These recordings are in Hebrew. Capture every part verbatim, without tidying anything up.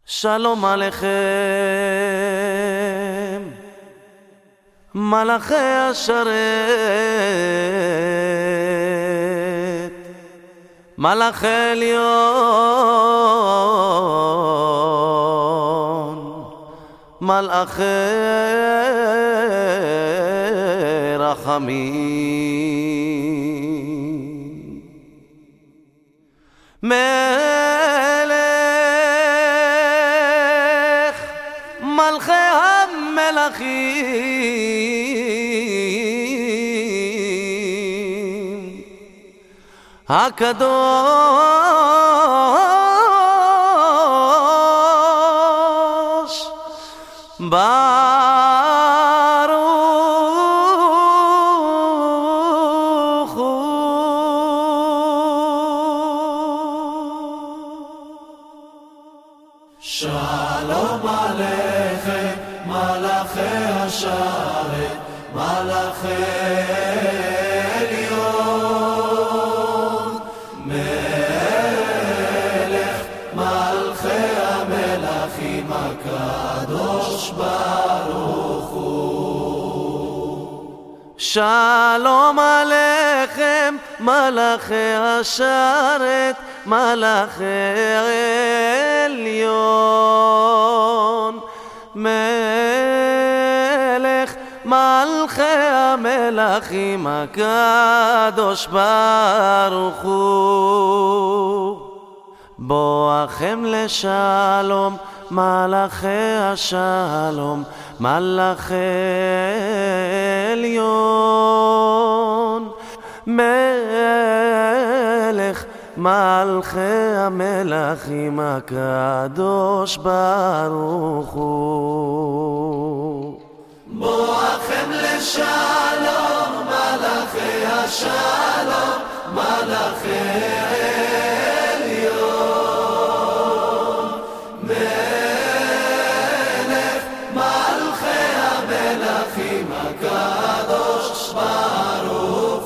שלום עליכם, מלאכי השרת, מלאכי עליון, מלאכי רחמים, מלך מלכי המלכים, הקדוש ברוך הוא. שלום עליכם, מלאכי השרת, מלאכי עליון, מלך מלכי המלכים, הקדוש ברוך הוא. שלום עליכם, מלאכי השרת, מלאכי עליון, מלך מלכי המלכים, הקדוש ברוך הוא. בואכם לשלום, מלאכי השלום, מלאכי עליון, מלך מלכי המלכים, הקדוש ברוך הוא. בואכם לשלום, מלאכי השלום, מלאכי עליון, מלך מלכי המלכים, הקדוש ברוך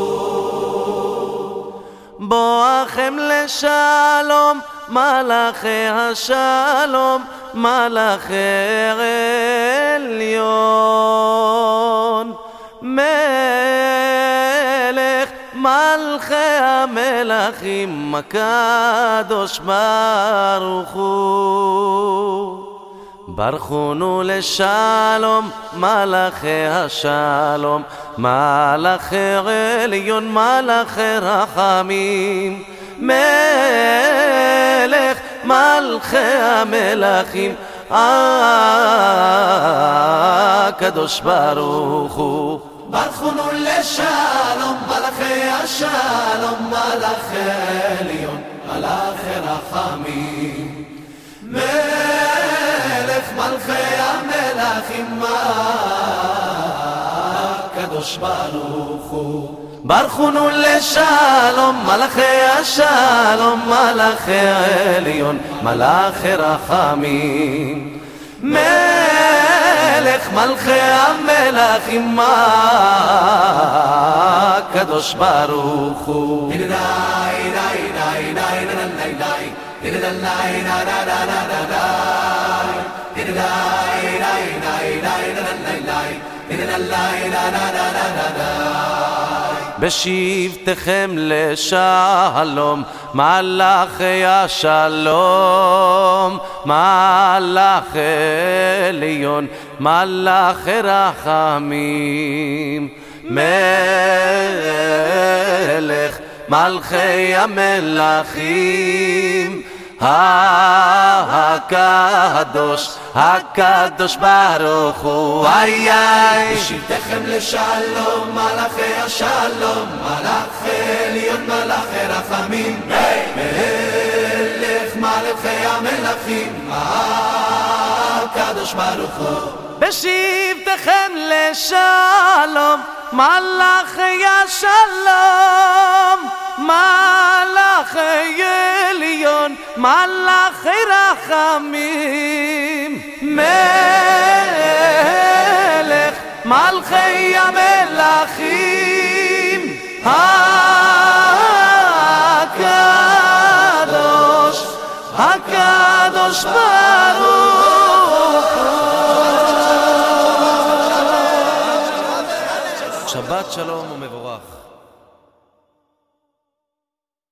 הוא. בואכם לשלום, מלאכי השלום, מלאכי עליון, מלך מלכי המלכים, הקדוש ברוך הוא. ברכונו לשלום, מלאכי השלום, מלאכי עליון, מלאכי רחמים, מלך מלכי המלכים, הקדוש ברוך הוא. ברכונו לשלום, מלאכי השלום, מלאכי עליון, מלאכי רחמים, מלך מלכי המלכים, הקדוש ברוך הוא. ברכונו לשלום, מלאכי השלום, מלאכי עליון, מלאכי רחמים, מלך מלכי המלכים, הקדוש ברוך הוא. בשבתכם לשלום, מלאכי השלום, מלאכי עליון, מלאכי רחמים, מלך מלכי המלכים, הקדוש, הקדוש ברוך הוא. איי איי. בשבתכם לשלום, מלאכי השלום, מלאכי עליון, מלאכי רחמים, מלך מלכי המלכים, הקדוש ברוך הוא. בשבתכם לשלום, מלאכי השלום, מלאכי עליון, מלאכי רחמים, מלך מלכי המלכים, הקדוש, הקדוש ברוך שבת שלום ומבורך.